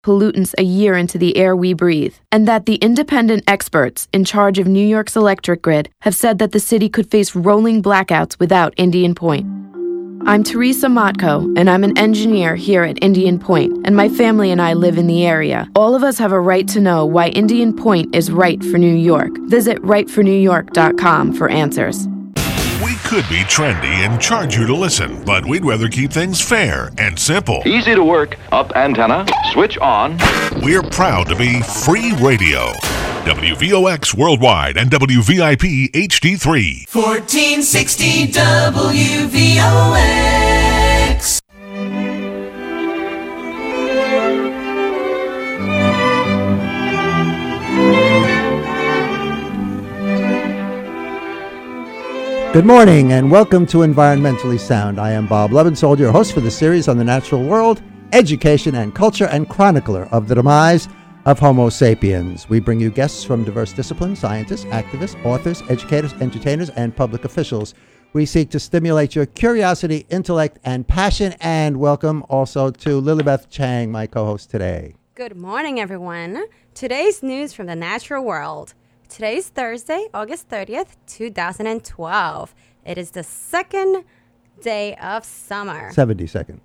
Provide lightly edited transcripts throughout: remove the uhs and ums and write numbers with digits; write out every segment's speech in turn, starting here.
pollutants a year into the air we breathe, and that the independent experts in charge of New York's electric grid have said that the city could face rolling blackouts without Indian Point. I'm Teresa Motko, and I'm an engineer here at Indian Point, and my family and I live in the area. All of us have a right to know why Indian Point is right for New York. Visit rightfornewyork.com for answers. We could be trendy and charge you to listen, but we'd rather keep things fair and simple. Easy to work. Up antenna, switch on. We're proud to be free radio. WVOX Worldwide and WVIP HD3. 1460 WVOX. Good morning and welcome to Environmentally Sound. I am Bob Levensold, your host for the series on the natural world, education and culture, and chronicler of the demise of Homo sapiens. We bring you guests from diverse disciplines, scientists, activists, authors, educators, entertainers, and public officials. We seek to stimulate your curiosity, intellect, and passion. And welcome also to Lilibeth Chang, my co-host today. Good morning, everyone. Today's news from the natural world. Today's Thursday, August 30th, 2012. It is the second day of summer. 72nd.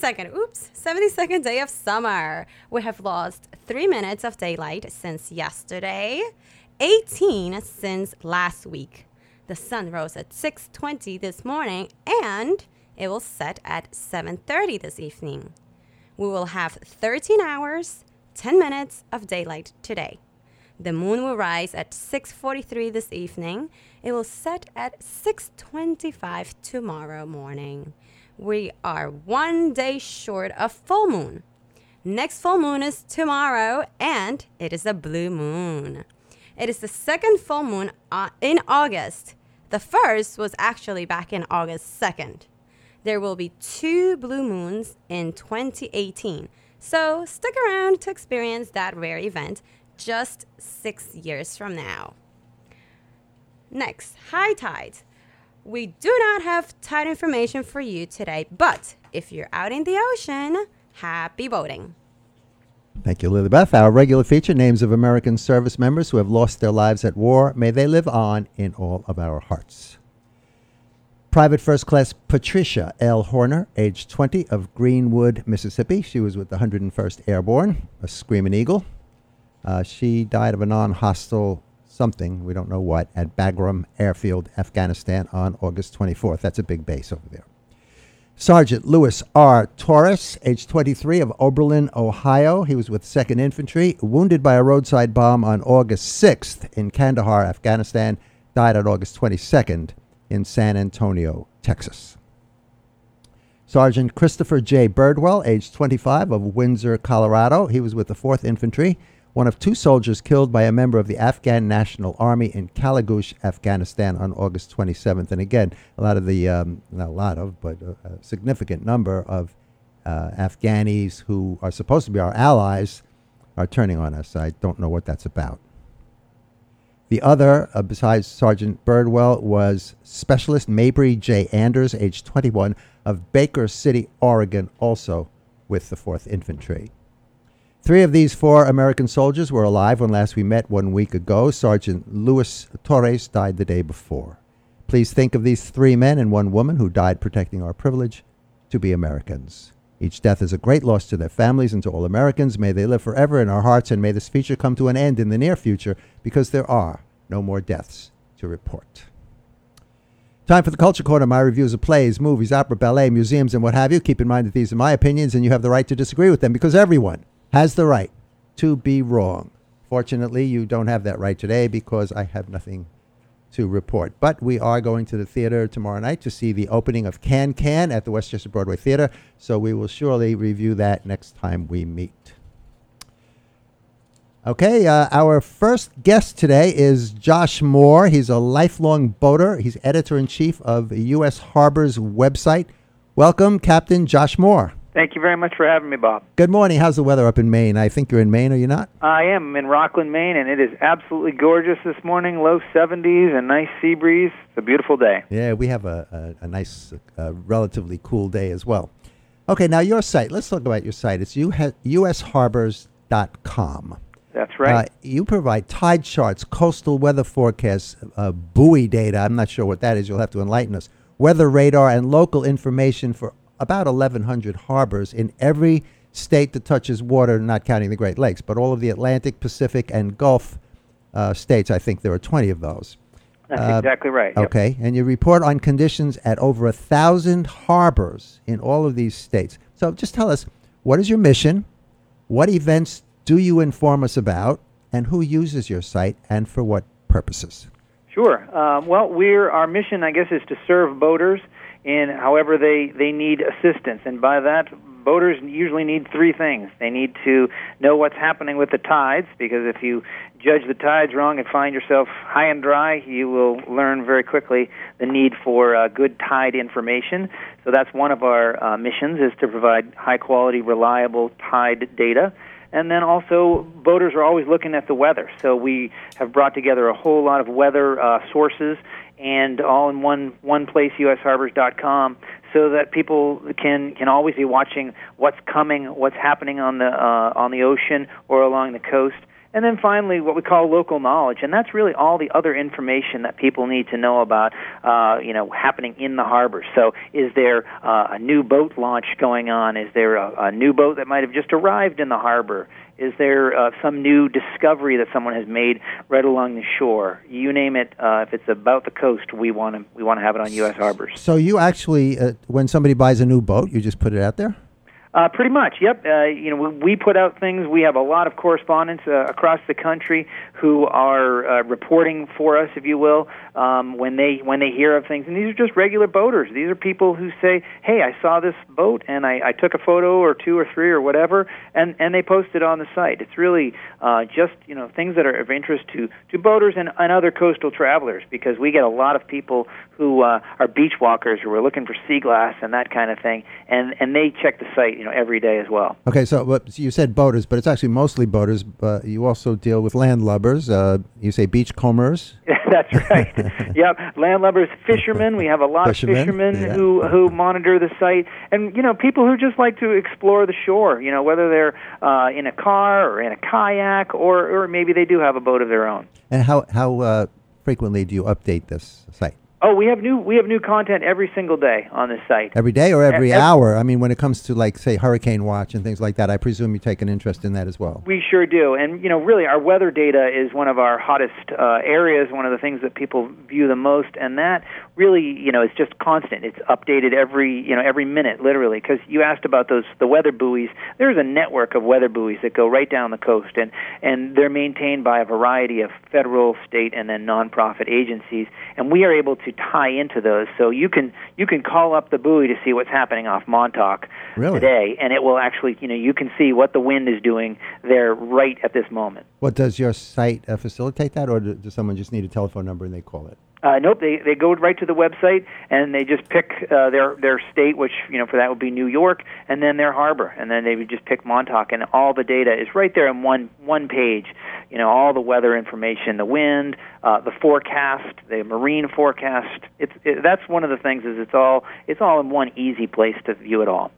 72nd day of summer. We have lost 3 minutes of daylight since yesterday, 18 since last week. The sun rose at 6:20 this morning, and it will set at 7:30 this evening. We will have 13 hours, 10 minutes of daylight today. The moon will rise at 6:43 this evening. It will set at 6:25 tomorrow morning. We are 1 day short of full moon. Next full moon is tomorrow, and it is a blue moon. It is the second full moon in August. The first was actually back in August 2nd. There will be 2 blue moons in 2018. So stick around to experience that rare event just 6 years from now. Next, high tide. We do not have tide information for you today, but if you're out in the ocean, happy boating. Thank you, Lilibeth. Our regular feature, names of American service members who have lost their lives at war. May they live on in all of our hearts. Private First Class Patricia L. Horner, age 20, of Greenwood, Mississippi. She was with the 101st Airborne, a Screaming Eagle. She died of a non-hostile something, we don't know what, at Bagram Airfield, Afghanistan on August 24th. That's a big base over there. Sergeant Louis R. Torres, age 23, of Oberlin, Ohio. He was with 2nd Infantry, wounded by a roadside bomb on August 6th in Kandahar, Afghanistan. Died on August 22nd in San Antonio, Texas. Sergeant Christopher J. Birdwell, age 25, of Windsor, Colorado. He was with the 4th Infantry, one of 2 soldiers killed by a member of the Afghan National Army in Kalagoosh, Afghanistan on August 27th. And again, a significant number of Afghanis who are supposed to be our allies are turning on us. I don't know what that's about. The other, besides Sergeant Birdwell, was Specialist Mabry J. Anders, age 21, of Baker City, Oregon, also with the 4th Infantry. 3 of these 4 American soldiers were alive when last we met 1 week ago. Sergeant Luis Torres died the day before. Please think of these 3 men and 1 woman who died protecting our privilege to be Americans. Each death is a great loss to their families and to all Americans. May they live forever in our hearts, and may this feature come to an end in the near future, because there are no more deaths to report. Time for the Culture Corner, my reviews of plays, movies, opera, ballet, museums, and what have you. Keep in mind that these are my opinions, and you have the right to disagree with them, because everyone has the right to be wrong. Fortunately, you don't have that right today because I have nothing to report. But we are going to the theater tomorrow night to see the opening of Can Can at the Westchester Broadway Theater, so we will surely review that next time we meet. Okay, our first guest today is Josh Moore. He's a lifelong boater. He's editor-in-chief of U.S. Harbor's website. Welcome, Captain Josh Moore. Thank you very much for having me, Bob. Good morning. How's the weather up in Maine? I think you're in Maine, are you not? I am in Rockland, Maine, and it is absolutely gorgeous this morning. Low 70s and nice sea breeze. It's a beautiful day. Yeah, we have a nice, relatively cool day as well. Okay, now your site. Let's talk about your site. It's usharbors.com. That's right. You provide tide charts, coastal weather forecasts, buoy data. I'm not sure what that is. You'll have to enlighten us. Weather radar and local information for about 1,100 harbors in every state that touches water, not counting the Great Lakes, but all of the Atlantic, Pacific, and Gulf states. I think there are 20 of those. That's exactly right. Yep. Okay, and you report on conditions at over 1,000 harbors in all of these states. So just tell us, what is your mission? What events do you inform us about? And who uses your site and for what purposes? Sure. Well, our mission, I guess, is to serve boaters in however they need assistance. And by that, boaters usually need three things. They need to know what's happening with the tides, because if you judge the tides wrong and find yourself high and dry, you will learn very quickly the need for good tide information. So that's one of our missions, is to provide high-quality, reliable tide data. And then also, boaters are always looking at the weather. So we have brought together a whole lot of weather sources, and all in one place, usharbors.com, so that people can always be watching what's coming, what's happening on the ocean or along the coast. And then finally, what we call local knowledge, and that's really all the other information that people need to know about, happening in the harbor. So, is there a new boat launch going on? Is there a new boat that might have just arrived in the harbor? Is there some new discovery that someone has made right along the shore? You name it. If it's about the coast, we want to have it on U.S. harbors. So you actually, when somebody buys a new boat, you just put it out there? Pretty much, yep. We put out things. We have a lot of correspondents across the country who are reporting for us, if you will, when they hear of things. And these are just regular boaters. These are people who say, "Hey, I saw this boat, and I took a photo or two or three or whatever, and they post it on the site." It's really just things that are of interest to boaters and other coastal travelers, because we get a lot of people who are beach walkers who are looking for sea glass and that kind of thing, and they check the site every day as well. Okay, so you said boaters, but it's actually mostly boaters. But you also deal with landlubbers. You say beachcombers. That's right. Yep, landlubbers, fishermen. We have a lot of fishermen who monitor the site, and people who just like to explore the shore. Whether they're in a car or in a kayak, or maybe they do have a boat of their own. And how frequently do you update this site? Oh, we have new content every single day on this site. Every day or every hour? I mean, when it comes to, like, say, Hurricane Watch and things like that, I presume you take an interest in that as well. We sure do. And, really, our weather data is one of our hottest areas, one of the things that people view the most. And that really, is just constant. It's updated every minute, literally. Because you asked about the weather buoys. There's a network of weather buoys that go right down the coast. And they're maintained by a variety of federal, state, and then nonprofit agencies. And we are able to tie into those, so you can call up the buoy to see what's happening off Montauk today, and it will actually, you can see what the wind is doing there right at this moment. What, does your site facilitate that, or does someone just need a telephone number and they call it? Nope, they go right to the website, and they just pick their state, which, for that would be New York, and then their harbor, and then they would just pick Montauk, and all the data is right there in one page. All the weather information, the wind, the forecast, the marine forecast. That's one of the things, is it's all in one easy place to view it all.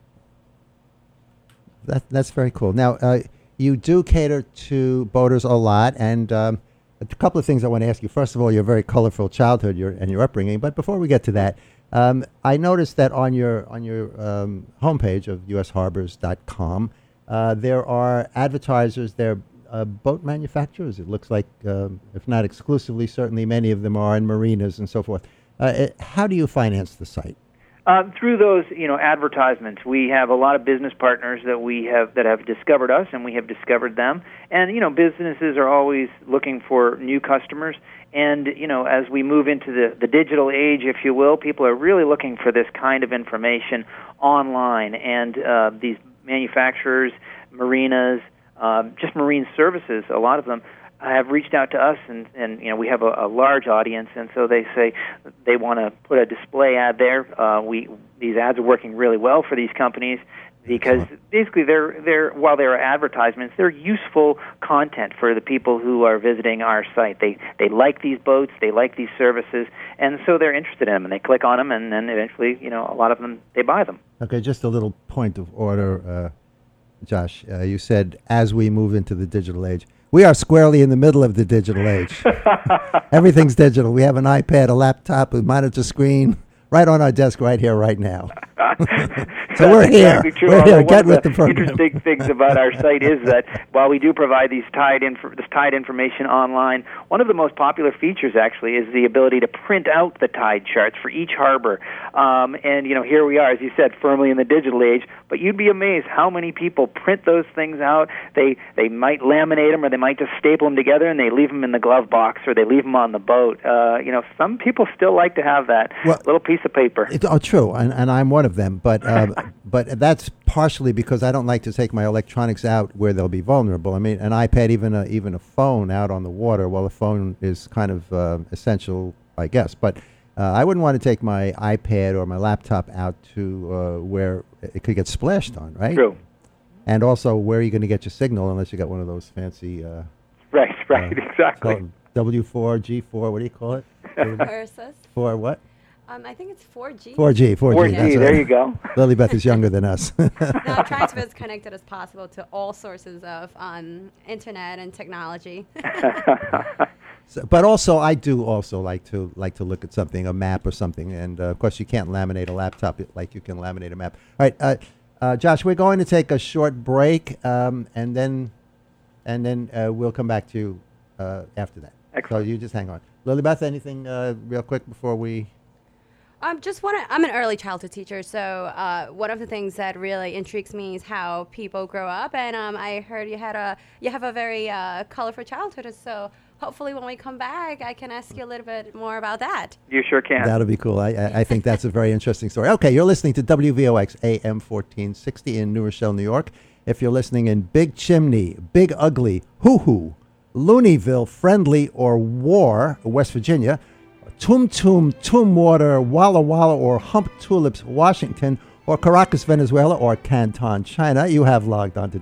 That's very cool. Now, you do cater to boaters a lot, and a couple of things I want to ask you. First of all, your very colorful childhood and your upbringing. But before we get to that, I noticed that on your homepage of usharbors.com, there are advertisers. They're boat manufacturers. It looks like, if not exclusively, certainly many of them are, in marinas and so forth. How do you finance the site? Through those, advertisements. We have a lot of business partners that have discovered us, and we have discovered them. And businesses are always looking for new customers. And as we move into the digital age, if you will, people are really looking for this kind of information online. And these manufacturers, marinas, just marine services, a lot of them have reached out to us, and we have a large audience, and so they say they want to put a display ad there. These ads are working really well for these companies, because basically they're while they're advertisements, they're useful content for the people who are visiting our site. They like these boats, they like these services, and so they're interested in them, and they click on them, and then eventually, a lot of them, they buy them. Okay, just a little point of order, Josh. You said, as we move into the digital age. We are squarely in the middle of the digital age. Everything's digital. We have an iPad, a laptop, a monitor screen right on our desk right here, right now. So we're here. Exactly true. We're here. Get One with the of program. interesting things about our site is that while we do provide this tied information online, one of the most popular features actually is the ability to print out the tide charts for each harbor. And here we are, as you said, firmly in the digital age. But you'd be amazed how many people print those things out. They might laminate them, or they might just staple them together, and they leave them in the glove box, or they leave them on the boat. Some people still like to have that little piece of paper. True, and I'm one of them. But that's partially because I don't like to take my electronics out where they'll be vulnerable. I mean, an iPad, even a phone out on the water. Well, a phone is kind of essential, I guess. But I wouldn't want to take my iPad or my laptop out to where it could get splashed on, right? True. And also, where are you going to get your signal unless you got one of those fancy... Right, exactly. W4, G4, what do you call it? Versus. For what? I think it's 4G. 4G. 4G, That's there right. you go. Lilybeth is younger than us. No, I'm trying to be as connected as possible to all sources of internet and technology. But also, I do also like to look at something, a map or something, and of course, you can't laminate a laptop like you can laminate a map. All right, Josh, we're going to take a short break, and then we'll come back to you after that. Excellent. So you just hang on. Lilybeth, anything real quick before we? I'm an early childhood teacher, so one of the things that really intrigues me is how people grow up, and I heard you have a very colorful childhood, so hopefully when we come back, I can ask you a little bit more about that. You sure can. That'll be cool. I think that's a very interesting story. Okay, you're listening to WVOX AM 1460 in New Rochelle, New York. If you're listening in Big Chimney, Big Ugly, Hoo-Hoo, Looneyville, Friendly, or War, West Virginia, Tumwater, Walla Walla, or Hump Tulips, Washington, or Caracas, Venezuela, or Canton, China, you have logged on to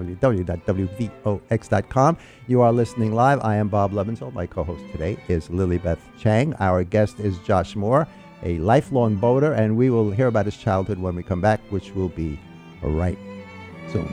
www.wvox.com. You are listening live. I am Bob Levenzold. My co-host today is Lilybeth Chang. Our guest is Josh Moore, a lifelong boater, and we will hear about his childhood when we come back, which will be right soon.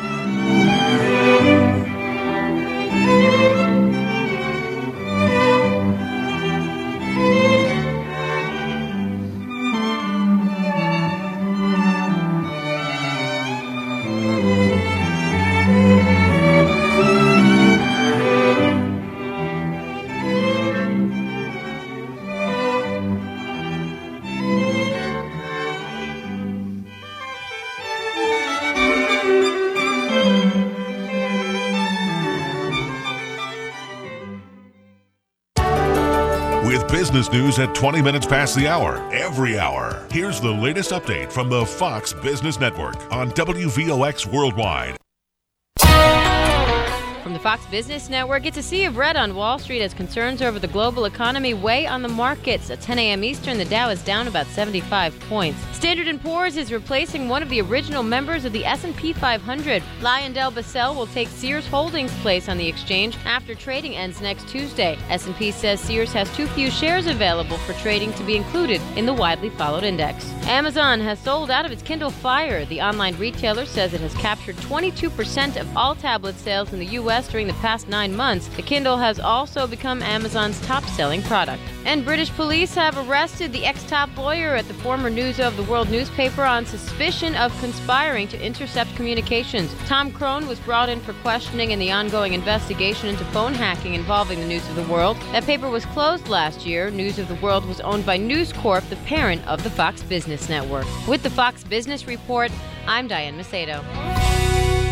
Business news at 20 minutes past the hour, every hour. Here's the latest update from the Fox Business Network on WVOX Worldwide. From the Fox Business Network, it's a sea of red on Wall Street as concerns over the global economy weigh on the markets. At 10 a.m. Eastern, the Dow is down about 75 points. Standard & Poor's is replacing one of the original members of the S&P 500. LyondellBasell will take Sears Holdings' place on the exchange after trading ends next Tuesday. S&P says Sears has too few shares available for trading to be included in the widely followed index. Amazon has sold out of its Kindle Fire. The online retailer says it has captured 22% of all tablet sales in the U.S. during the past 9 months. The Kindle has also become Amazon's top-selling product. And British police have arrested the ex-top lawyer at the former News of the World newspaper on suspicion of conspiring to intercept communications. Tom Crone was brought in for questioning in the ongoing investigation into phone hacking involving the News of the World. That paper was closed last year. News of the World was owned by News Corp, the parent of the Fox Business Network. With the Fox Business Report, I'm Diane Macedo.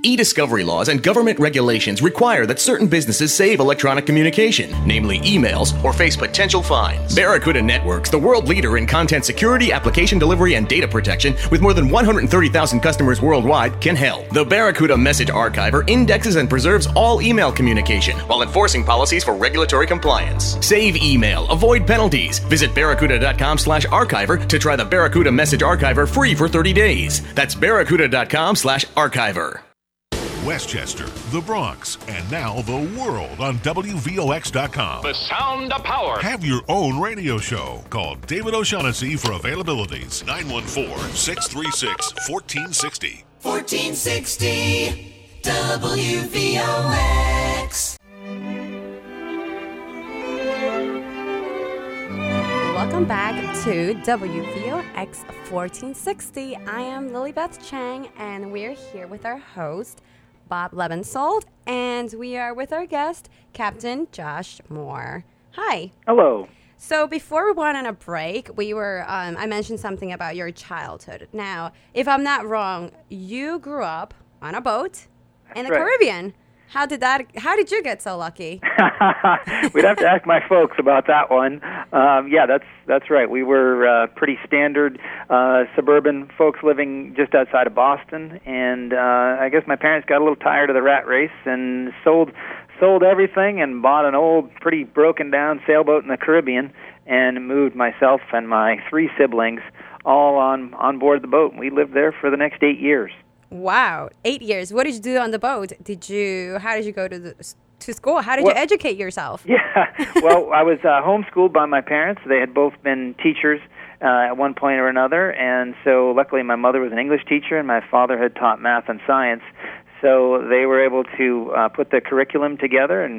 E-discovery laws and government regulations require that certain businesses save electronic communication, namely emails, or face potential fines. Barracuda Networks, the world leader in content security, application delivery, and data protection, with more than 130,000 customers worldwide, can help. The Barracuda Message Archiver indexes and preserves all email communication while enforcing policies for regulatory compliance. Save email, avoid penalties. Visit barracuda.com/archiver to try the Barracuda Message Archiver free for 30 days. That's barracuda.com/archiver. Westchester, the Bronx, and now the world on WVOX.com. The sound of power. Have your own radio show. Call David O'Shaughnessy for availabilities. 914-636-1460. 1460 WVOX. Welcome back to WVOX 1460. I am Lilybeth Chang, and we're here with our host, Bob Lebensold, and we are with our guest, Captain Josh Moore. Hi. Hello. So before we went on a break, we were I mentioned something about your childhood. Now, if I'm not wrong, you grew up on a boat in the right. Caribbean. How did you get so lucky? We'd have to ask my folks about that one. Yeah, that's right. We were pretty standard suburban folks living just outside of Boston, and I guess my parents got a little tired of the rat race and sold everything and bought an old, pretty broken down sailboat in the Caribbean and moved myself and my 3 siblings all on board the boat. We lived there for the next 8 years. Wow, 8 years. What did you do on the boat? How did you go to school? How did you educate yourself? Yeah, well, I was homeschooled by my parents. They had both been teachers at one point or another, and so luckily my mother was an English teacher and my father had taught math and science. So they were able to put the curriculum together, and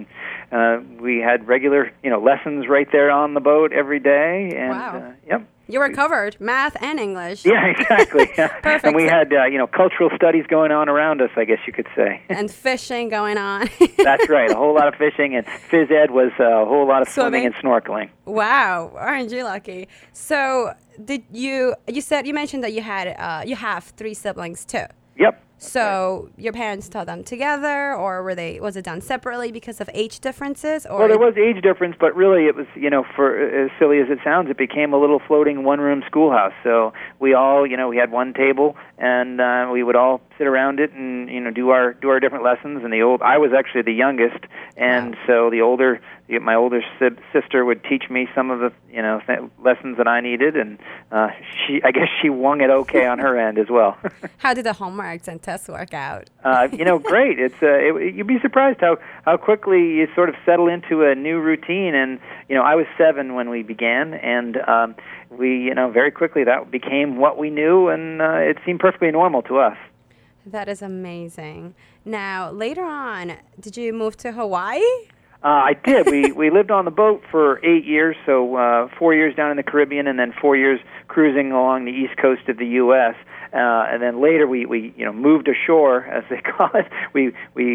we had regular, lessons right there on the boat every day. And, wow. Yep. You were covered, math and English. Yeah, exactly. Perfect. And we had, cultural studies going on around us, I guess you could say. And fishing going on. That's right, a whole lot of fishing, and phys ed was a whole lot of swimming and snorkeling. Wow, aren't you lucky? So, you mentioned that you have 3 siblings too. Yep. So your parents taught them together, or was it done separately because of age differences? Or well, there was age difference, but really it was, for as silly as it sounds, it became a little floating one-room schoolhouse. So we all, we had one table, and we would all sit around it and, do our different lessons. And I was actually the youngest, and so my older sister would teach me some of the, lessons that I needed, and I guess she wung it okay on her end as well. How did the homeworks and tests work out? Great. You'd be surprised how quickly you sort of settle into a new routine. And I was 7 when we began, and we very quickly that became what we knew, and it seemed perfectly normal to us. That is amazing. Now, later on, did you move to Hawaii? I did. We lived on the boat for 8 years, so 4 years down in the Caribbean, and then 4 years cruising along the east coast of the U.S. And then later we moved ashore, as they call it. We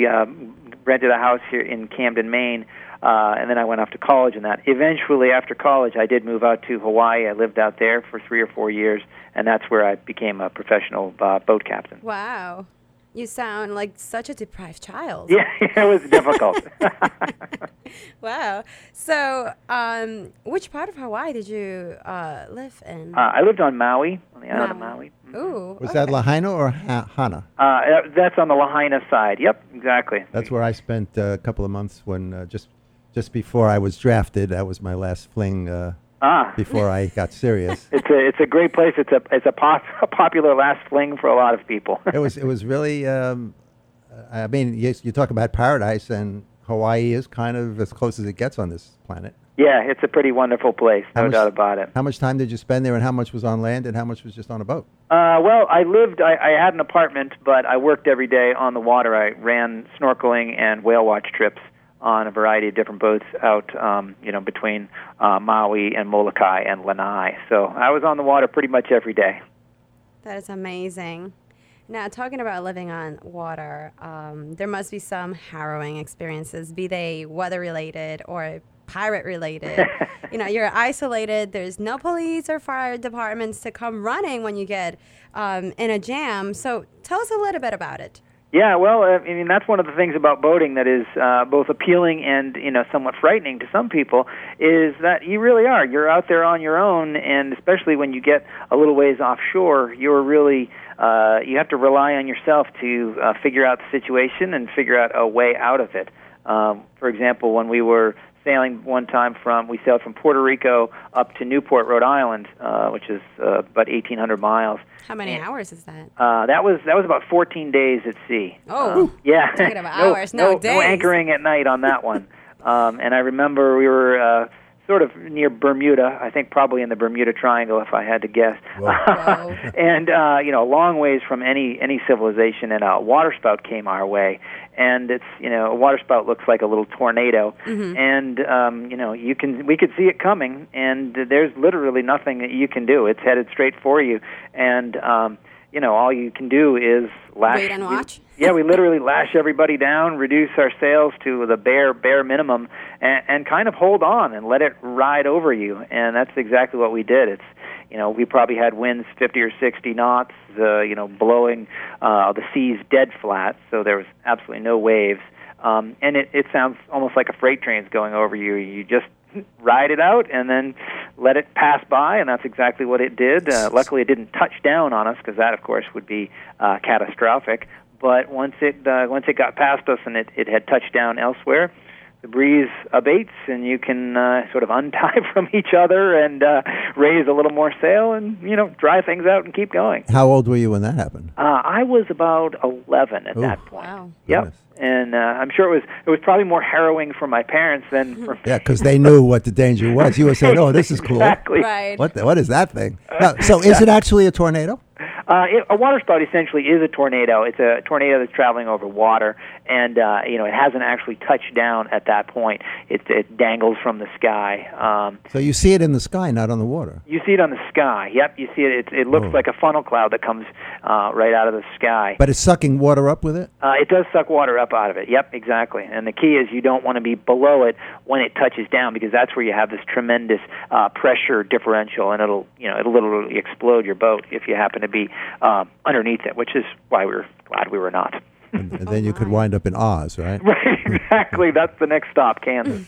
rented a house here in Camden, Maine, and then I went off to college and that. Eventually, after college, I did move out to Hawaii. I lived out there for 3 or 4 years, and that's where I became a professional boat captain. Wow. You sound like such a deprived child. Yeah, it was difficult. Wow. So, which part of Hawaii did you live in? I lived on Maui, on the island of Maui. Ooh. Was that Lahaina or Hana? That's on the Lahaina side. Yep, exactly. That's where I spent a couple of months when just before I was drafted. That was my last fling before I got serious. It's a great place. It's a popular last fling for a lot of people. It was really. I mean, you talk about paradise, and Hawaii is kind of as close as it gets on this planet. Yeah, it's a pretty wonderful place, no doubt about it. How much time did you spend there, and how much was on land, and how much was just on a boat? Well, I had an apartment, but I worked every day on the water. I ran snorkeling and whale watch trips on a variety of different boats out, between Maui and Molokai and Lanai. So I was on the water pretty much every day. That is amazing. Now, talking about living on water, there must be some harrowing experiences, be they weather-related or pirate-related. You're isolated. There's no police or fire departments to come running when you get in a jam. So tell us a little bit about it. Yeah, well, I mean, that's one of the things about boating that is both appealing and, somewhat frightening to some people, is that you really are. You're out there on your own, and especially when you get a little ways offshore, you're really, you have to rely on yourself to figure out the situation and figure out a way out of it. For example, when we were sailing one time we sailed from Puerto Rico up to Newport, Rhode Island, which is about 1,800 miles. How many hours is that? That was about 14 days at sea. Oh, yeah. Talking about hours, no days. No anchoring at night on that one. And I remember we were sort of near Bermuda. I think probably in the Bermuda Triangle, if I had to guess. And a long ways from any civilization, and a waterspout came our way. And it's a waterspout looks like a little tornado, and we could see it coming, and there's literally nothing that you can do. It's headed straight for you, and all you can do is lash. Wait and watch. We literally lash everybody down, reduce our sails to the bare minimum, and kind of hold on and let it ride over you. And that's exactly what we did. It's we probably had winds 50 or 60 knots, blowing the seas dead flat, so there was absolutely no waves. And it sounds almost like a freight train's going over you. You just ride it out and then let it pass by, and that's exactly what it did. Luckily, it didn't touch down on us, because that, of course, would be catastrophic. But once it got past us and it had touched down elsewhere, the breeze abates, and you can sort of untie from each other and raise a little more sail and, dry things out and keep going. How old were you when that happened? I was about 11 at that point. Wow. Yep. Goodness. And I'm sure it was probably more harrowing for my parents than for me. Yeah, because they knew what the danger was. You were saying, "Oh, this is cool." Exactly. Right. What is that thing? So, is it actually a tornado? A waterspout essentially is a tornado. It's a tornado that's traveling over water, and it hasn't actually touched down at that point. It dangles from the sky. So you see it in the sky, not on the water. You see it on the sky. Yep, you see it. It looks like a funnel cloud that comes right out of the sky. But it's sucking water up with it? It does suck water up out of it. Yep, exactly. And the key is you don't want to be below it when it touches down, because that's where you have this tremendous pressure differential, and it'll literally explode your boat if you happen to be underneath it, which is why we were glad we were not. And then you could wind up in Oz, right? Right, exactly. That's the next stop, Kansas.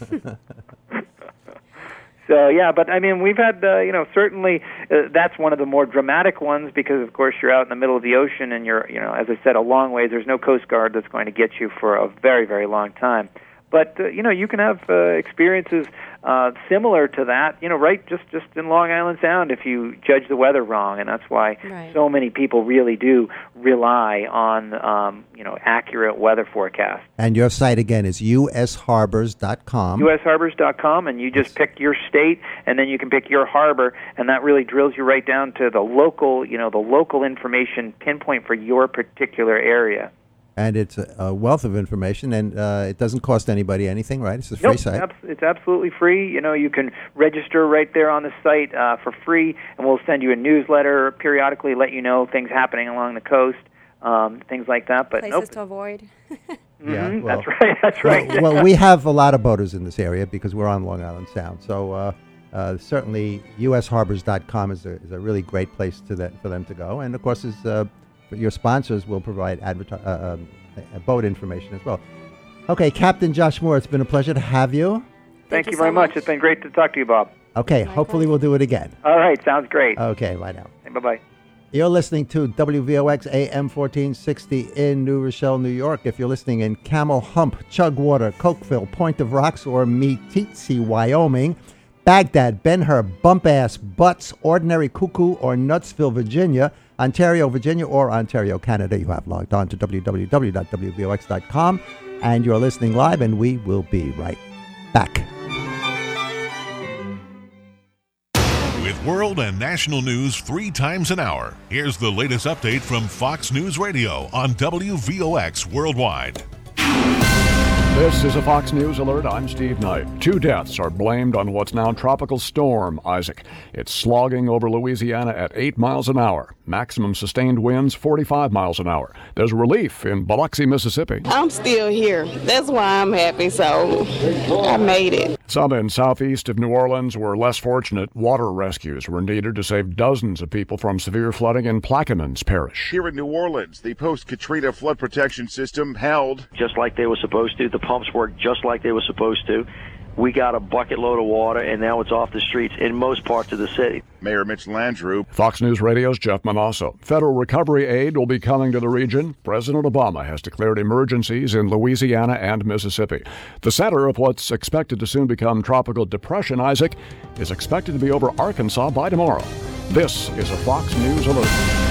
So, yeah, but, I mean, we've had, certainly that's one of the more dramatic ones, because, of course, you're out in the middle of the ocean and you're, as I said, a long ways. There's no Coast Guard that's going to get you for a very, very long time. But, you can have experiences similar to that, right just in Long Island Sound if you judge the weather wrong. And that's why so many people really do rely on, accurate weather forecasts. And your site, again, is usharbors.com. usharbors.com, and you just pick your state, and then you can pick your harbor, and that really drills you right down to the local information pinpoint for your particular area. And it's a wealth of information, and it doesn't cost anybody anything, right? It's a free site. It's absolutely free. You can register right there on the site for free, and we'll send you a newsletter periodically, let you know things happening along the coast, things like that. But places to avoid. Yeah, well, that's right. Well, we have a lot of boaters in this area because we're on Long Island Sound. So certainly, usharbors.com is a really great place for them to go, and of course your sponsors will provide boat information as well. Okay, Captain Josh Moore, it's been a pleasure to have you. Thank you very much. It's been great to talk to you, Bob. Okay, hopefully we'll do it again. All right, sounds great. Okay, bye now. Bye-bye. You're listening to WVOX AM 1460 in New Rochelle, New York. If you're listening in Camel Hump, Chugwater, Cokeville, Point of Rocks, or Meeteetse, Wyoming, Baghdad, Ben-Hur, Bump-Ass, Butts, Ordinary Cuckoo, or Nutsville, Virginia, Ontario, Virginia, or Ontario, Canada, you have logged on to www.wvox.com, and you're listening live, and we will be right back. With world and national news 3 times an hour, here's the latest update from Fox News Radio on WVOX Worldwide. This is a Fox News alert. I'm Steve Knight. 2 deaths are blamed on what's now Tropical Storm Isaac. It's slogging over Louisiana at 8 miles an hour. Maximum sustained winds 45 miles an hour. There's relief in Biloxi, Mississippi. I'm still here. That's why I'm happy, so I made it. Some in southeast of New Orleans were less fortunate. Water rescues were needed to save dozens of people from severe flooding in Plaquemines Parish. Here in New Orleans, the post-Katrina flood protection system held just like they were supposed to. The pumps worked just like they were supposed to. We got a bucket load of water, and now it's off the streets in most parts of the city. Mayor Mitch Landrieu. Fox News Radio's Jeff Manasso. Federal recovery aid will be coming to the region. President Obama has declared emergencies in Louisiana and Mississippi. The center of what's expected to soon become Tropical Depression Isaac is expected to be over Arkansas by tomorrow. This is a Fox News alert.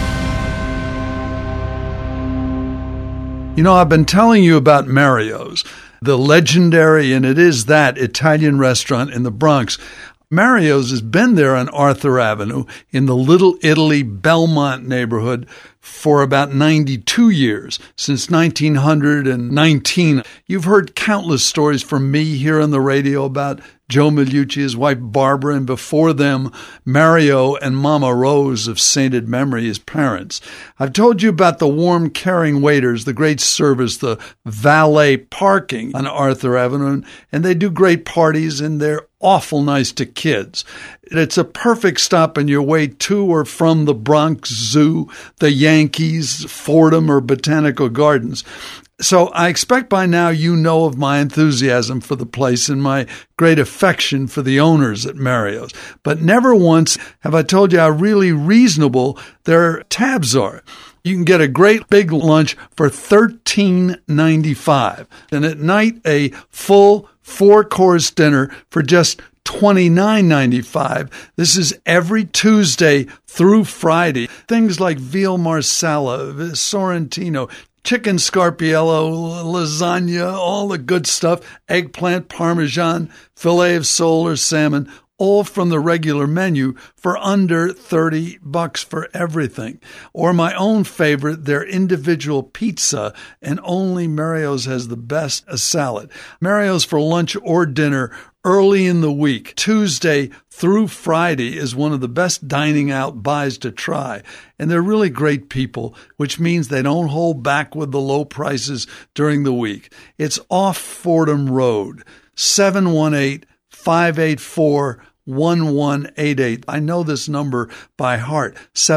You know, I've been telling you about Mario's, the legendary, and it is that, Italian restaurant in the Bronx. Mario's has been there on Arthur Avenue in the Little Italy Belmont neighborhood for about 92 years, since 1919. You've heard countless stories from me here on the radio about Joe Milucci, his wife Barbara, and before them, Mario and Mama Rose of sainted memory, his parents. I've told you about the warm, caring waiters, the great service, the valet parking on Arthur Avenue, and they do great parties, and they're awful nice to kids. It's a perfect stop on your way to or from the Bronx Zoo, the Yankees, Fordham, or Botanical Gardens. So I expect by now you know of my enthusiasm for the place and my great affection for the owners at Mario's. But never once have I told you how really reasonable their tabs are. You can get a great big lunch for $13.95. And at night, a full 4-course dinner for just $29.95. This is every Tuesday through Friday. Things like veal marsala, sorrentino, chicken scarpiello, lasagna, all the good stuff, eggplant parmesan, filet of sole or salmon, all from the regular menu for under $30 for everything. Or my own favorite, their individual pizza, and only Mario's has the best salad. Mario's for lunch or dinner early in the week, Tuesday through Friday, is one of the best dining out buys to try. And they're really great people, which means they don't hold back with the low prices during the week. It's off Fordham Road, 718-584-1188. I know this number by heart,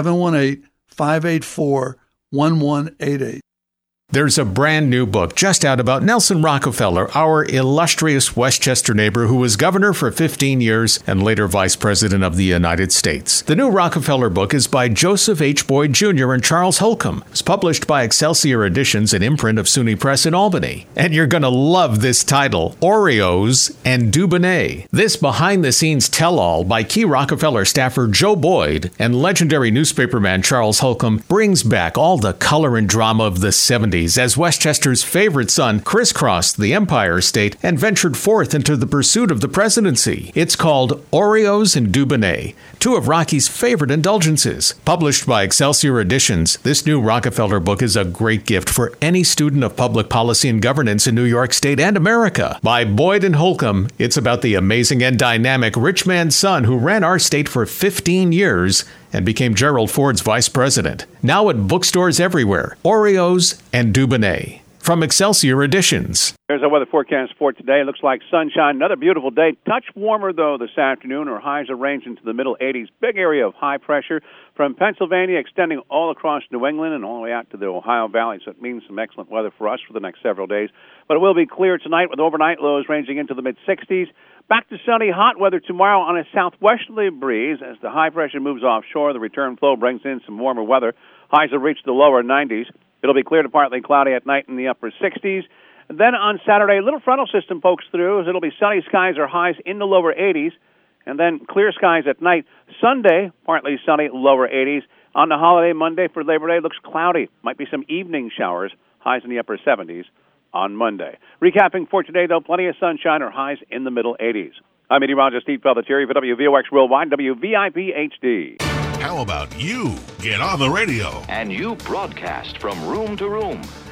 718-584-1188. There's a brand new book just out about Nelson Rockefeller, our illustrious Westchester neighbor who was governor for 15 years and later vice president of the United States. The new Rockefeller book is by Joseph H. Boyd Jr. and Charles Holcomb. It's published by Excelsior Editions, an imprint of SUNY Press in Albany. And you're going to love this title, Oreos and Dubonnet. This behind-the-scenes tell-all by key Rockefeller staffer Joe Boyd and legendary newspaperman Charles Holcomb brings back all the color and drama of the 70s. As Westchester's favorite son crisscrossed the Empire State and ventured forth into the pursuit of the presidency. It's called Oreos and Dubonnet, two of Rocky's favorite indulgences. Published by Excelsior Editions, this new Rockefeller book is a great gift for any student of public policy and governance in New York State and America. By Boyd and Holcomb, it's about the amazing and dynamic rich man's son who ran our state for 15 years and became Gerald Ford's vice president. Now at bookstores everywhere, Oreos and Dubonnet. From Excelsior Editions. There's our weather forecast for today. It looks like sunshine, another beautiful day. Touch warmer, though, this afternoon. Our highs are ranging to the middle 80s. Big area of high pressure from Pennsylvania extending all across New England and all the way out to the Ohio Valley. So it means some excellent weather for us for the next several days. But it will be clear tonight with overnight lows ranging into the mid-60s. Back to sunny, hot weather tomorrow on a southwesterly breeze. As the high pressure moves offshore, the return flow brings in some warmer weather. Highs will reach the lower 90s. It'll be clear to partly cloudy at night in the upper 60s. And then on Saturday, a little frontal system pokes through, as it'll be sunny skies or highs in the lower 80s. And then clear skies at night. Sunday, partly sunny, lower 80s. On the holiday Monday for Labor Day, looks cloudy. Might be some evening showers, highs in the upper 70s on Monday. Recapping for today, though, plenty of sunshine or highs in the middle 80s. I'm meteorologist Steve Pelletieri for WVOX Worldwide, WVIP HD. How about you get on the radio? And you broadcast from room to room.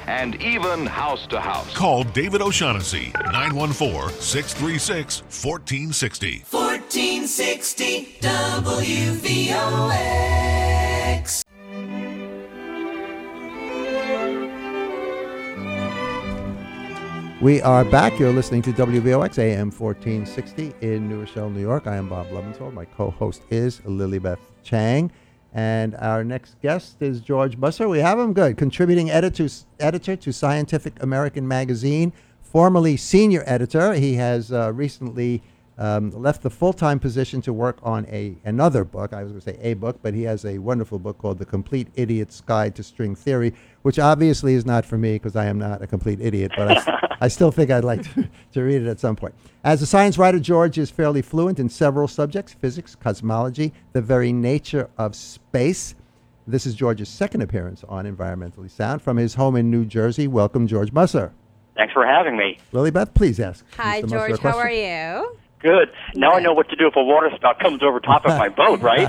and even house to house. Call David O'Shaughnessy, 914-636-1460. 1460 WVOX. We are back. You're listening to WVOX AM 1460 in New Rochelle, New York. I am Bob Leventhal. My co-host is Lilybeth Chang. And our next guest is George Musser. We have him good. Contributing editor to Scientific American magazine, formerly senior editor. He has recently left the full-time position to work on another book. I was going to say a book, but he has a wonderful book called The Complete Idiot's Guide to String Theory, which obviously is not for me because I am not a complete idiot, but I still think I'd like to read it at some point. As a science writer, George is fairly fluent in several subjects: physics, cosmology, the very nature of space. This is George's second appearance on Environmentally Sound from his home in New Jersey. Welcome, George Musser. Thanks for having me. Lilybeth, please ask. Hi, Mr. George. Musser a question. How are you? Good. Now I know what to do if a water spout comes over top of my boat, right?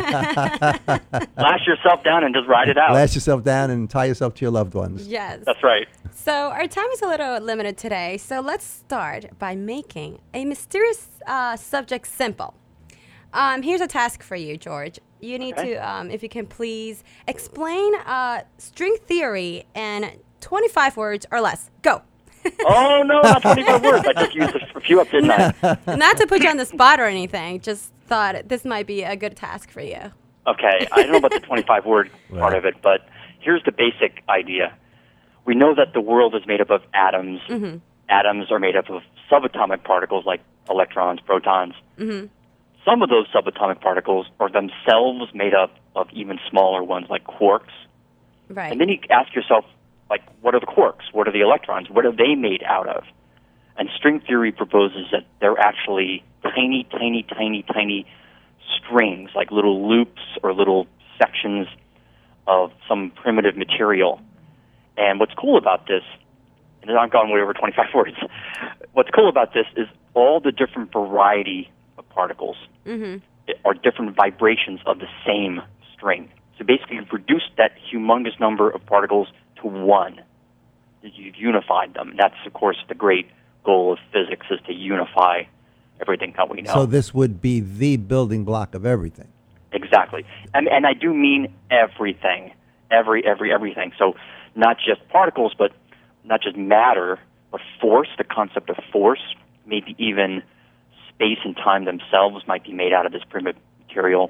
Lash yourself down and just ride it out. Lash yourself down and tie yourself to your loved ones. Yes. That's right. So our time is a little limited today, so let's start by making a mysterious subject simple. Here's a task for you, George. You need to, if you can please, explain string theory in 25 words or less. Go. Oh, no, not 25 words. I just used a few up, didn't I? Not to put you on the spot or anything, just thought this might be a good task for you. Okay, I don't know about the 25-word part of it, but here's the basic idea. We know that the world is made up of atoms. Mm-hmm. Atoms are made up of subatomic particles like electrons, protons. Mm-hmm. Some of those subatomic particles are themselves made up of even smaller ones like quarks. Right. And then you ask yourself, like, what are the quarks? What are the electrons? What are they made out of? And string theory proposes that they're actually tiny, tiny, tiny, tiny strings, like little loops or little sections of some primitive material. And what's cool about this, and I've gone way over 25 words, what's cool about this is all the different variety of particles are different vibrations of the same string. So basically you've reduced that humongous number of particles to one. You've unified them. And that's, of course, the great goal of physics, is to unify everything that we know. So this would be the building block of everything. Exactly. And I do mean everything. Everything. So not just particles, but not just matter, but force, the concept of force, maybe even space and time themselves might be made out of this primitive material.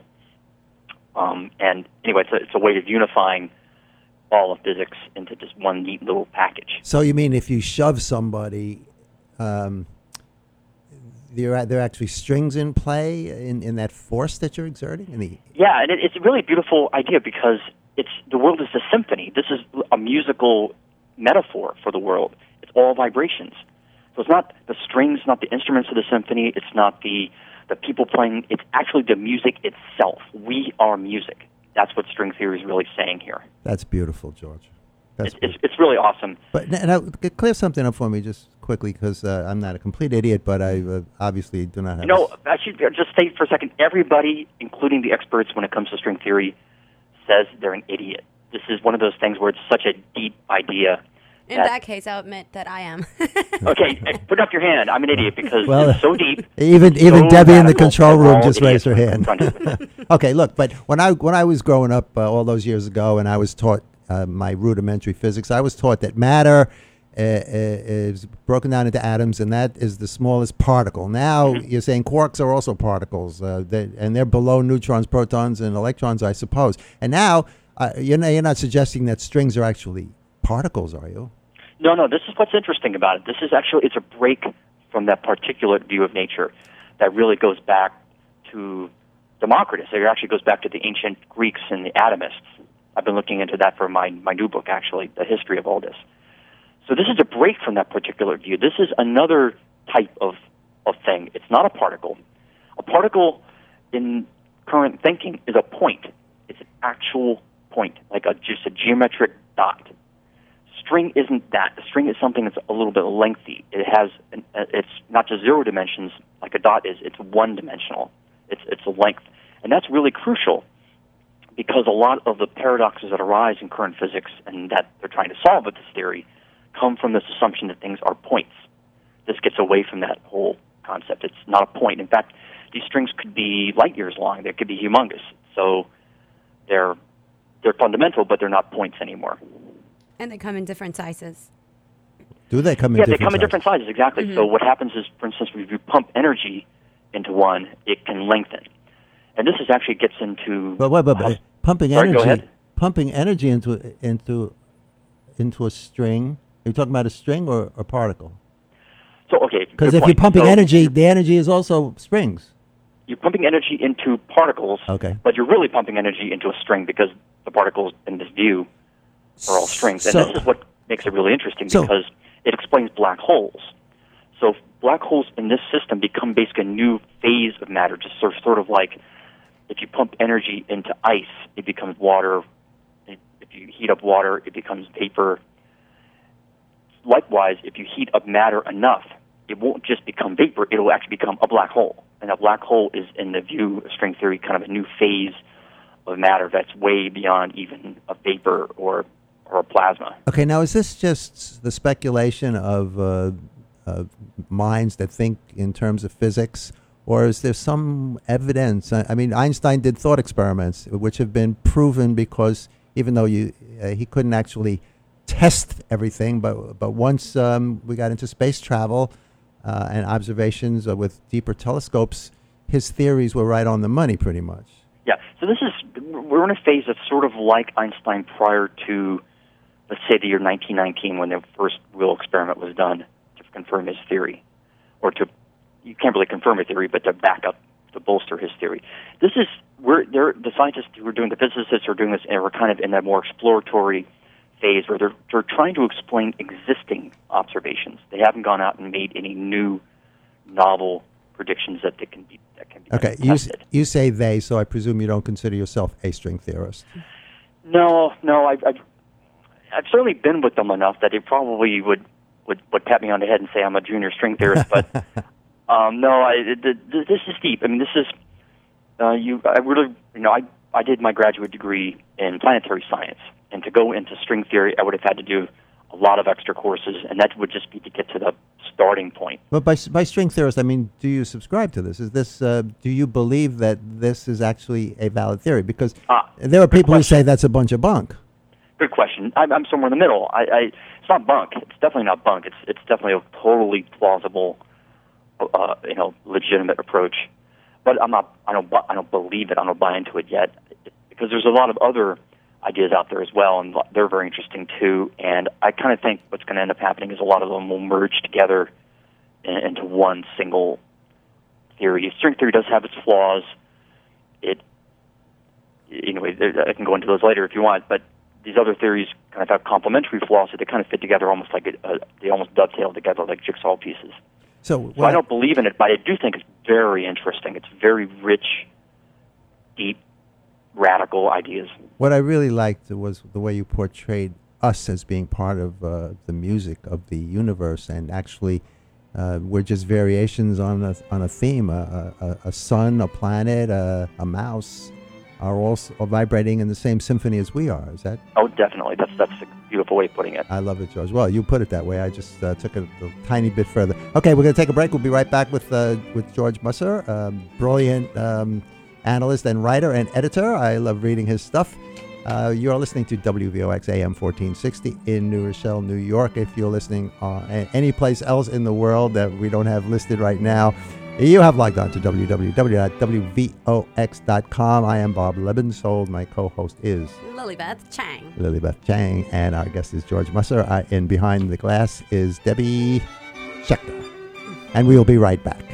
And anyway, it's a way of unifying all of physics into just one neat little package. So you mean if you shove somebody, there are actually strings in play in that force that you're exerting? Yeah, and it's a really beautiful idea because the world is a symphony. This is a musical metaphor for the world. It's all vibrations. So it's not the strings, not the instruments of the symphony. It's not the people playing. It's actually the music itself. We are music. That's what string theory is really saying here. That's beautiful, George. It's really awesome. But now, clear something up for me just quickly, because I'm not a complete idiot, but I obviously do not have... I should just say for a second, everybody, including the experts when it comes to string theory, says they're an idiot. This is one of those things where it's such a deep idea. In that case, I'll admit that I am. Okay, put up your hand. I'm an idiot because it's so deep. Even so Debbie in the radical, control room just idiots raised her hand. Okay, look, but when I was growing up all those years ago, and I was taught my rudimentary physics, I was taught that matter is broken down into atoms, and that is the smallest particle. Now you're saying quarks are also particles, and they're below neutrons, protons, and electrons, I suppose. And now you're not suggesting that strings are actually particles, are you? No, this is what's interesting about it. This is actually, it's a break from that particulate view of nature that really goes back to Democritus. It actually goes back to the ancient Greeks and the atomists. I've been looking into that for my new book, actually, the history of all this. So this is a break from that particular view. This is another type of thing. It's not a particle. A particle in current thinking is a point. It's an actual point, like just a geometric dot. String isn't that. The string is something that's a little bit lengthy. It's not just 0 dimensions like a dot is. It's one-dimensional. It's a length. And that's really crucial because a lot of the paradoxes that arise in current physics and that they're trying to solve with this theory come from this assumption that things are points. This gets away from that whole concept. It's not a point. In fact, these strings could be light years long. They could be humongous. So they're fundamental, but they're not points anymore. And they come in different sizes. Do they come in Yeah, different they come in sizes? different sizes, exactly. Mm-hmm. So what happens is, for instance, if you pump energy into one, it can lengthen. And this actually gets into... But pumping Sorry, go energy, ahead. pumping energy into a string. Are you talking about a string or a particle? So, okay. Because good if you're point. pumping So energy, the energy is also strings. You're pumping energy into particles, Okay. but you're really pumping energy into a string because the particles in this view are all strings. And So- this is what makes it really interesting So- because it explains black holes. So black holes in this system become basically a new phase of matter, just sort of like if you pump energy into ice, it becomes water. If you heat up water, it becomes vapor. Likewise, if you heat up matter enough, it won't just become vapor, it will actually become a black hole. And a black hole is, in the view of string theory, kind of a new phase of matter that's way beyond even a vapor or a plasma. Okay, now is this just the speculation of minds that think in terms of physics, or is there some evidence? I mean, Einstein did thought experiments, which have been proven because even though he couldn't actually test everything, but once we got into space travel and observations with deeper telescopes, his theories were right on the money, pretty much. Yeah, so we're in a phase that's sort of like Einstein prior to, let's say, the year 1919, when the first real experiment was done to confirm his theory, or you can't really confirm a theory, but to back up, to bolster his theory. The scientists who are doing, the physicists who are doing this, and we're kind of in that more exploratory phase where they're trying to explain existing observations. They haven't gone out and made any new, novel predictions that can be Okay, tested. you say they, so I presume you don't consider yourself a string theorist. No, I've certainly been with them enough that they probably would pat me on the head and say I'm a junior string theorist. But this is deep. I mean, this is I did my graduate degree in planetary science, and to go into string theory, I would have had to do a lot of extra courses, and that would just be to get to the starting point. But by string theorist, I mean, do you subscribe to this? Is this do you believe that this is actually a valid theory? Because there are people who say that's a bunch of bunk. Good question. I'm somewhere in the middle. It's not bunk. It's definitely not bunk. It's definitely a totally plausible, legitimate approach. But I don't believe it. I don't buy into it yet, because there's a lot of other ideas out there as well, and they're very interesting too. And I kind of think what's going to end up happening is a lot of them will merge together into one single theory. String theory does have its flaws. I can go into those later if you want, but these other theories kind of have complementary flaws, so they kind of fit together almost like they almost dovetail together like jigsaw pieces. So I don't believe in it, but I do think it's very interesting. It's very rich, deep, radical ideas. What I really liked was the way you portrayed us as being part of the music of the universe, and actually we're just variations on a theme. A sun, a planet, a mouse are all vibrating in the same symphony as we are. Is that? Oh, definitely. That's a beautiful way of putting it. I love it, George. Well, you put it that way. I just took it a tiny bit further. Okay, we're going to take a break. We'll be right back with George Musser, brilliant analyst and writer and editor. I love reading his stuff. You're listening to WVOX AM 1460 in New Rochelle, New York. If you're listening any place else in the world that we don't have listed right now, you have logged on to www.wvox.com. I am Bob Lebensold. My co-host is Lilybeth Chang. Lilybeth Chang, and our guest is George Musser. And behind the glass is Debbie Schechter. And we will be right back.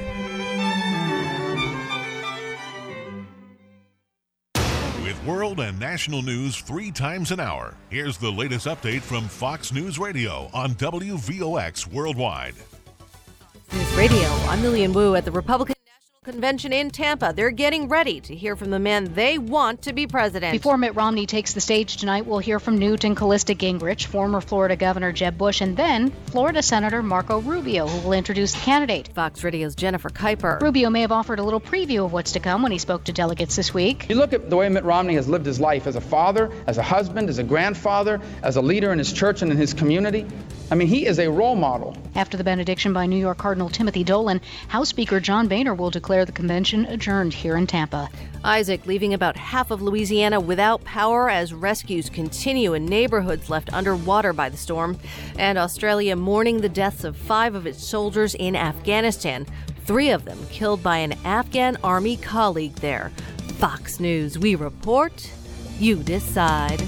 World and national news 3 times an hour. Here's the latest update from Fox News Radio on WVOX Worldwide. News Radio, I'm Lillian Wu at the Republican National Convention in Tampa. They're getting ready to hear from the man they want to be president. Before Mitt Romney takes the stage tonight, we'll hear from Newt and Callista Gingrich, former Florida Governor Jeb Bush, and then Florida Senator Marco Rubio, who will introduce the candidate. Fox Radio's Jennifer Kuiper. Rubio may have offered a little preview of what's to come when he spoke to delegates this week. You look at the way Mitt Romney has lived his life as a father, as a husband, as a grandfather, as a leader in his church and in his community. I mean, he is a role model. After the benediction by New York Cardinal Timothy Dolan, House Speaker John Boehner will declare the convention adjourned here in Tampa. Isaac leaving about half of Louisiana without power as rescues continue in neighborhoods left underwater by the storm. And Australia mourning the deaths of 5 of its soldiers in Afghanistan, 3 of them killed by an Afghan army colleague there. Fox News, we report, you decide.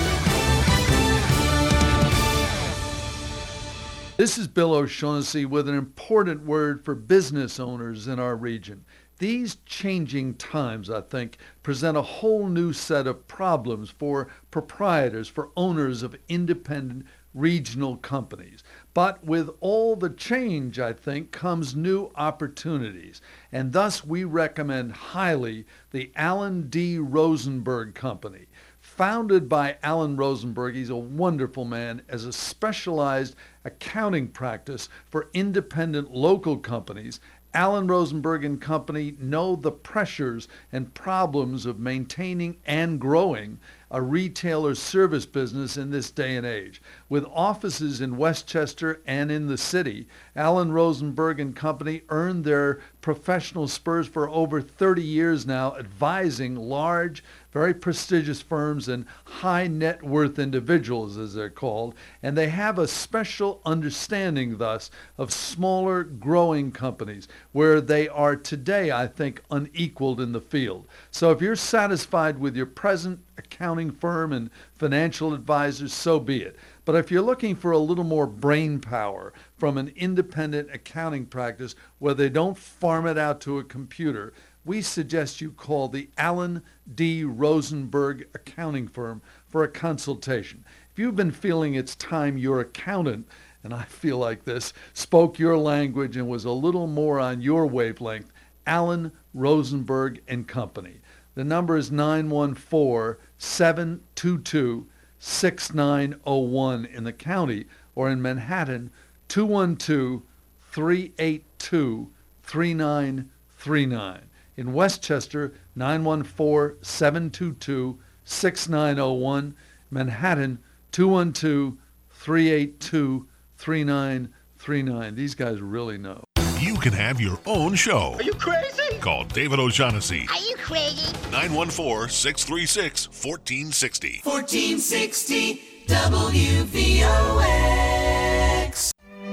This is Bill O'Shaughnessy with an important word for business owners in our region. These changing times, I think, present a whole new set of problems for proprietors, for owners of independent regional companies. But with all the change, I think, comes new opportunities. And thus we recommend highly the Alan D. Rosenberg Company. Founded by Alan Rosenberg, he's a wonderful man, as a specialized accounting practice for independent local companies. Alan Rosenberg and Company know the pressures and problems of maintaining and growing a retailer service business in this day and age. With offices in Westchester and in the city, Alan Rosenberg and Company earned their professional spurs for over 30 years now, advising large, very prestigious firms and high net worth individuals, as they're called, and they have a special understanding thus of smaller growing companies where they are today, I think, unequaled in the field. So if you're satisfied with your present accounting firm and financial advisors, so be it. But if you're looking for a little more brain power from an independent accounting practice where they don't farm it out to a computer, we suggest you call the Alan D. Rosenberg accounting firm for a consultation. If you've been feeling it's time your accountant, and I feel like this, spoke your language and was a little more on your wavelength, Alan Rosenberg and Company. The number is 914-722-6901 in the county, or in Manhattan, 212-382-3939. In Westchester, 914-722-6901. Manhattan, 212-382-3939. These guys really know. You can have your own show. Are you crazy? Call David O'Shaughnessy. Are you crazy? 914-636-1460. 1460 WVOX.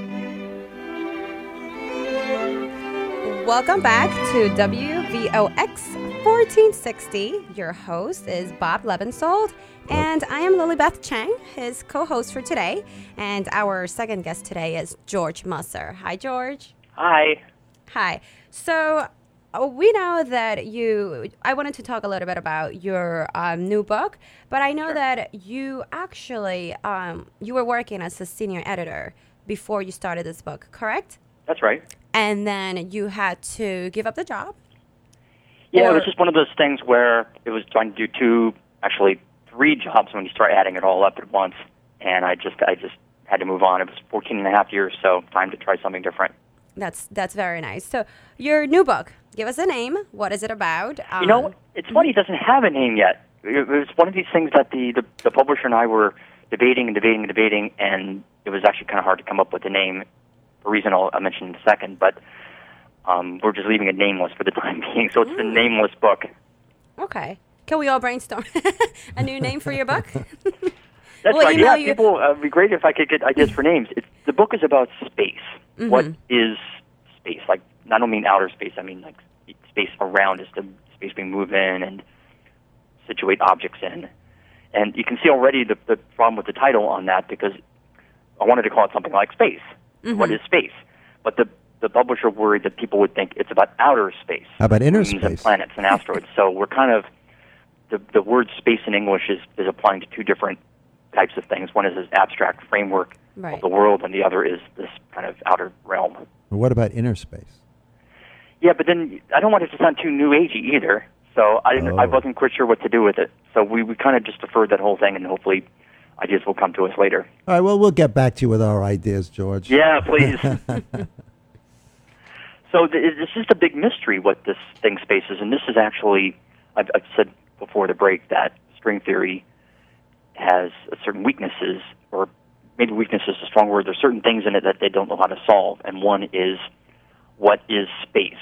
Welcome back to WVOX 1460. Your host is Bob Levensold, and I am Lilibeth Chang, his co-host for today. And our second guest today is George Musser. Hi, George. Hi. Hi. So we know that I wanted to talk a little bit about your new book, but I know that you actually, you were working as a senior editor before you started this book, correct? That's right. And then you had to give up the job? Yeah, it was just one of those things where it was trying to do 3 jobs when you start adding it all up at once. And I just had to move on. It was 14 and a half years, so time to try something different. That's very nice. So your new book, give us a name. What is it about? It's funny, it doesn't have a name yet. It was one of these things that the publisher and I were debating, and it was actually kind of hard to come up with a name, for a reason I'll mention in a second, but we're just leaving it nameless for the time being, so it's the Nameless Book. Okay. Can we all brainstorm a new name for your book? That's right. Yeah, people, it would be great if I could get ideas for names. The book is about space. Mm-hmm. What is space? I don't mean outer space. I mean space around us, the space we move in and situate objects in. And you can see already the problem with the title on that, because I wanted to call it something like space. Mm-hmm. What is space? But the publisher worried that people would think it's about outer space. How about inner space? And planets and asteroids. So we're kind of, the word space in English is applying to 2 different types of things. One is this abstract framework of the world, and the other is this kind of outer realm. Well, what about inner space? Yeah, but then I don't want it to sound too new agey either. So I wasn't quite sure what to do with it. So we kind of just deferred that whole thing, and hopefully ideas will come to us later. All right, well, we'll get back to you with our ideas, George. Yeah, please. So it's just a big mystery what this thing space is, and this is actually, I've said before the break that string theory has certain weaknesses, or maybe weakness is a strong word. There's certain things in it that they don't know how to solve, and one is, what is space?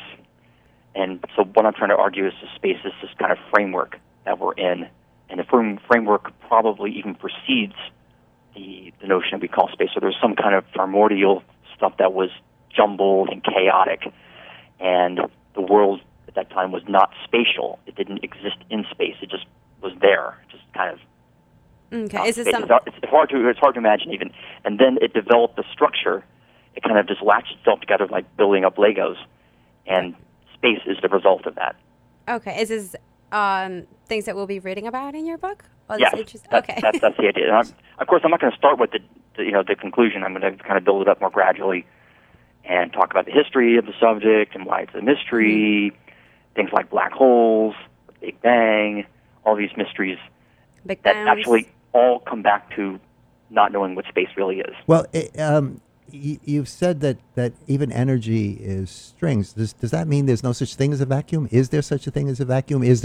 And so what I'm trying to argue is the space is this kind of framework that we're in, and the framework probably even precedes the notion that we call space. So there's some kind of primordial stuff that was jumbled and chaotic, and the world at that time was not spatial. It didn't exist in space. It just was there, just kind of. Okay, is this it's hard to imagine even. And then it developed a structure. It kind of just latched itself together like building up Legos, and space is the result of that. Okay, is this things that we'll be reading about in your book? Yes, that's the idea. And of course, I'm not going to start with the conclusion. I'm going to kind of build it up more gradually and talk about the history of the subject and why it's a mystery, things like black holes, the Big Bang, all these mysteries that actually all come back to not knowing what space really is. Well, you've said that even energy is strings. Does that mean there's no such thing as a vacuum? Is there such a thing as a vacuum? Is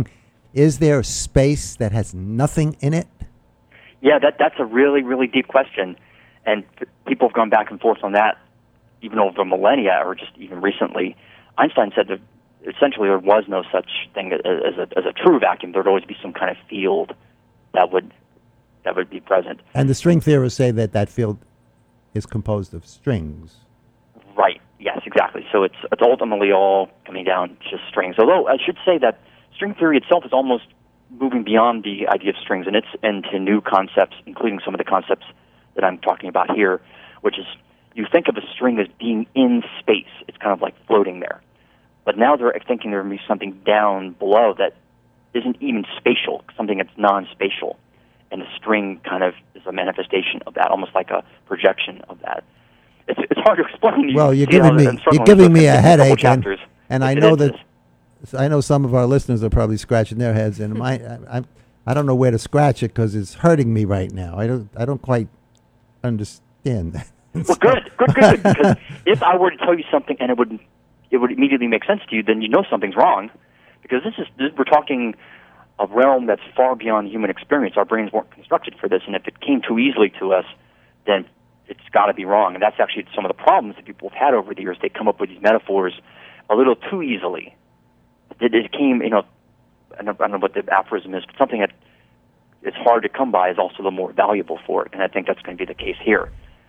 there space that has nothing in it? Yeah, that's a really, really deep question. And people have gone back and forth on that even over millennia or just even recently. Einstein said that essentially there was no such thing as a true vacuum. There would always be some kind of field that would be present. And the string theorists say that field is composed of strings. Right. Yes, exactly. So it's ultimately all coming down to just strings. Although I should say that string theory itself is almost moving beyond the idea of strings, and it's into new concepts, including some of the concepts that I'm talking about here, which is you think of a string as being in space. It's kind of like floating there. But now they're thinking there may be something down below that isn't even spatial, something that's non-spatial. And the string kind of is a manifestation of that, almost like a projection of that. It's hard to explain. Well, you're giving me a headache, and I know that I know some of our listeners are probably scratching their heads, and I don't know where to scratch it because it's hurting me right now. I don't quite understand that. Well, good. Because if I were to tell you something and it would immediately make sense to you, then you know something's wrong. Because we're talking a realm that's far beyond human experience. Our brains weren't constructed for this, and if it came too easily to us, then it's got to be wrong. And that's actually some of the problems that people have had over the years. They come up with these metaphors a little too easily. It came, I don't know what the aphorism is, but something that it's hard to come by is also the more valuable for it, and I think that's going to be the case here.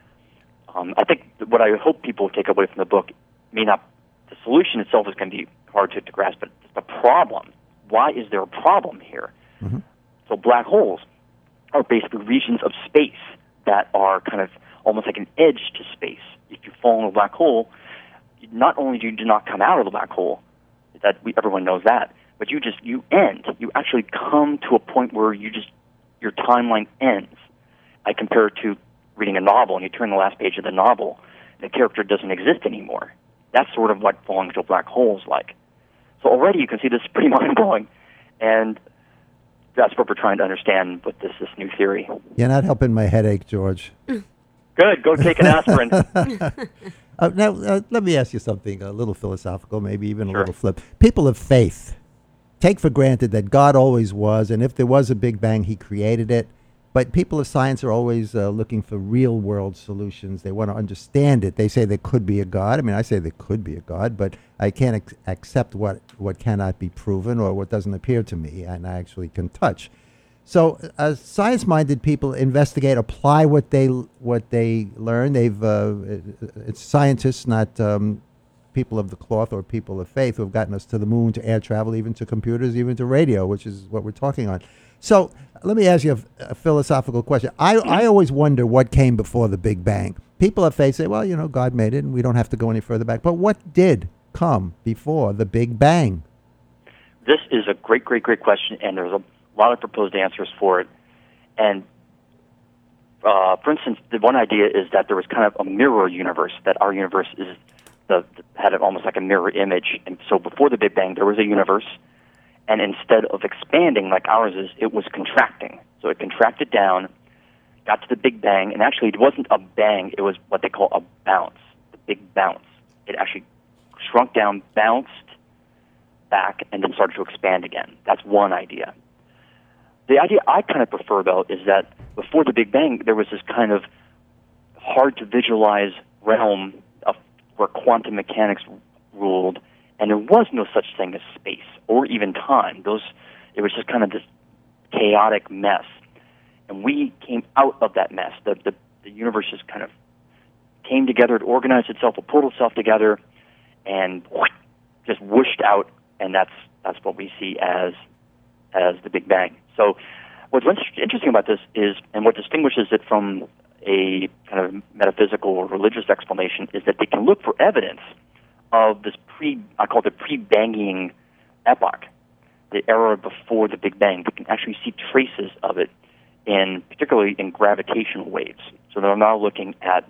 I think what I hope people take away from the book may not, the solution itself is going to be hard to grasp, but the problem. Why is there a problem here? Mm-hmm. So black holes are basically regions of space that are kind of almost like an edge to space. If you fall in a black hole, not only do you not come out of the black hole, everyone knows that, but you end. You actually come to a point where your timeline ends. I compare it to reading a novel, and you turn the last page of the novel, and the character doesn't exist anymore. That's sort of what falling into a black hole is like. So already you can see this is pretty mind-blowing, and that's what we're trying to understand with this new theory. You're not helping my headache, George. Good. Go take an aspirin. Now, let me ask you something a little philosophical, maybe even a little flip. People of faith take for granted that God always was, and if there was a Big Bang, he created it. But people of science are always looking for real-world solutions. They want to understand it. They say there could be a God. I mean, I say there could be a God, but I can't accept what cannot be proven or what doesn't appear to me and I actually can touch. So science-minded people investigate, apply what they learn. It's scientists, not people of the cloth or people of faith, who have gotten us to the moon, to air travel, even to computers, even to radio, which is what we're talking on. So let me ask you a philosophical question. I always wonder what came before the Big Bang. People of faith say, well, God made it, and we don't have to go any further back. But what did come before the Big Bang? This is a great, great, great question, and there's a lot of proposed answers for it. And, for instance, the one idea is that there was kind of a mirror universe, that our universe is had almost like a mirror image. And so before the Big Bang, there was a universe, and instead of expanding like ours is, it was contracting. So it contracted down, got to the Big Bang, and actually it wasn't a bang, it was what they call a bounce, the big bounce. It actually shrunk down, bounced back, and then started to expand again. That's one idea. The idea I kind of prefer, though, is that before the Big Bang, there was this kind of hard-to-visualize realm of where quantum mechanics ruled, and there was no such thing as space or even time. It was just kind of this chaotic mess. And we came out of that mess. The universe just kind of came together, it organized itself, it pulled itself together, and just whooshed out, and that's what we see as the Big Bang. So what's interesting about this is, and what distinguishes it from a kind of metaphysical or religious explanation, is that they can look for evidence of this I call it the pre-banging epoch, the era before the Big Bang. They can actually see traces of it, particularly in gravitational waves. So they're now looking at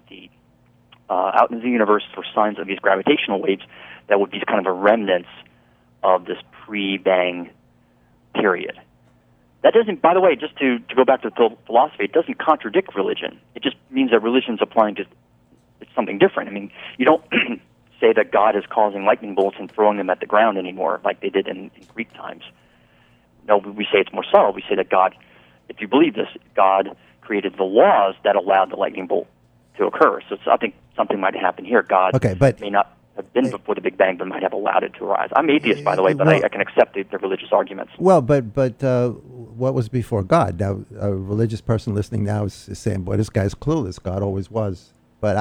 out in the universe for signs of these gravitational waves that would be kind of a remnants of this pre-bang period. That doesn't, by the way, just to go back to philosophy, it doesn't contradict religion. It just means that religion's applying to something different. I mean, you don't say that God is causing lightning bolts and throwing them at the ground anymore like they did in Greek times. No, we say it's more subtle. We say that God, if you believe this, God created the laws that allowed the lightning bolt to occur. So I think something might happen here. God may not have been before the Big Bang, but might have allowed it to arise. I'm atheist, by the way, but I can accept the religious arguments. Well, but what was before God? Now, a religious person listening now is saying, "Boy, this guy's clueless. God always was." But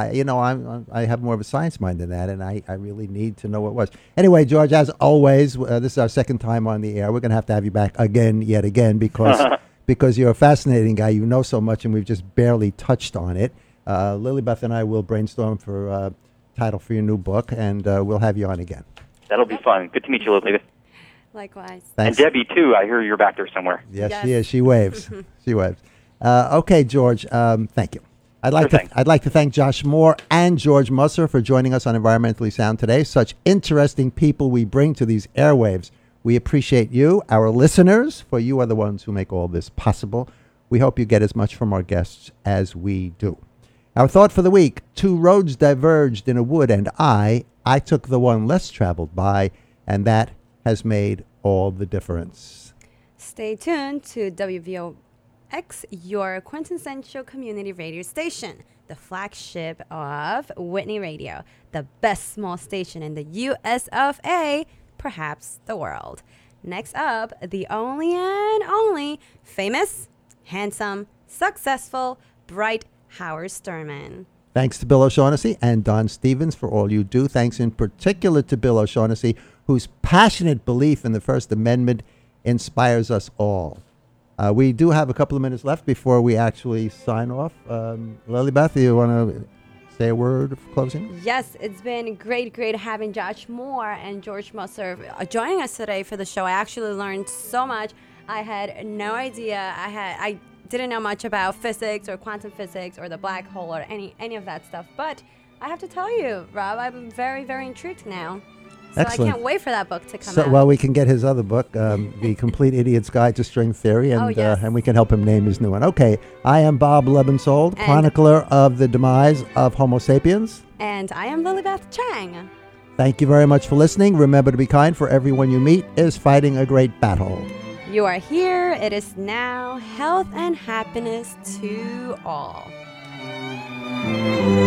I have more of a science mind than that, and I really need to know what it was. Anyway, George, as always, this is our second time on the air. We're going to have you back yet again, because you're a fascinating guy. You know so much, and we've just barely touched on it. Lily Beth and I will brainstorm for a title for your new book, and we'll have you on again. That'll be fun. Good to meet you, Lily. Likewise. Thanks. And Debbie, too. I hear you're back there somewhere. Yes, she is. She waves. She waves. Okay, George, thank you. I'd like to thank Josh Moore and George Musser for joining us on Environmentally Sound today. Such interesting people we bring to these airwaves. We appreciate you, our listeners, for you are the ones who make all this possible. We hope you get as much from our guests as we do. Our thought for the week: two roads diverged in a wood, and I took the one less traveled by, and that has made all the difference. Stay tuned to WVOX, your quintessential community radio station, the flagship of Whitney Radio, the best small station in the U.S. of A., perhaps the world. Next up, the only and only famous, handsome, successful, bright Howard Sturman. Thanks to Bill O'Shaughnessy and Don Stevens for all you do. Thanks in particular to Bill O'Shaughnessy, whose passionate belief in the First Amendment inspires us all. We do have a couple of minutes left before we actually sign off. Lily Beth, you want to say a word of closing? Yes, it's been great having Josh Moore and George Musser joining us today for the show. I actually learned so much. I had no idea. I didn't know much about physics or quantum physics or the black hole or any of that stuff. But I have to tell you, Rob, I'm very, very intrigued now. So excellent. I can't wait for that book to come out. Well, we can get his other book, The Complete Idiot's Guide to String Theory, and and we can help him name his new one. Okay, I am Bob Lebensold, chronicler of the demise of Homo sapiens. And I am Lily Beth Chang. Thank you very much for listening. Remember to be kind, for everyone you meet is fighting a great battle. You are here. It is now. Health and happiness to all.